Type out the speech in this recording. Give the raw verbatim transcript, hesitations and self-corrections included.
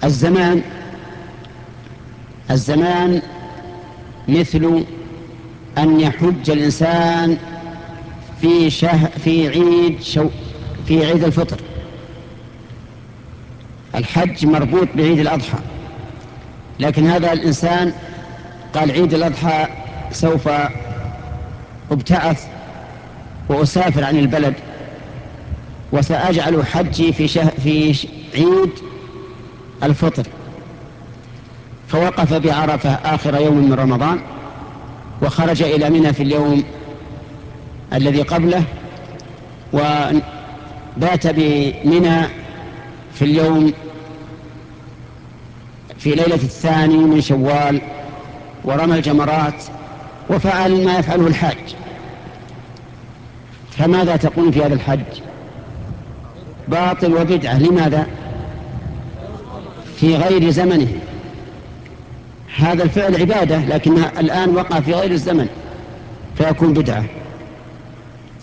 الزمان الزمان مثل أن يحج الإنسان في شهر في عيد شو في عيد الفطر. الحج مربوط بعيد الأضحى، لكن هذا الإنسان قال عيد الأضحى سوف أبتعث وأسافر عن البلد وسأجعل حجي في, شهر في عيد الفطر، فوقف بعرفة آخر يوم من رمضان وخرج إلى منى في اليوم الذي قبله، وبات بمنى في اليوم في ليلة الثاني من شوال، ورمى الجمرات وفعل ما يفعله الحاج. فماذا تقول في هذا الحج؟ باطل وبدعة. لماذا؟ في غير زمنه. هذا الفعل عبادة، لكن الآن وقع في غير الزمن فيكون بدعة.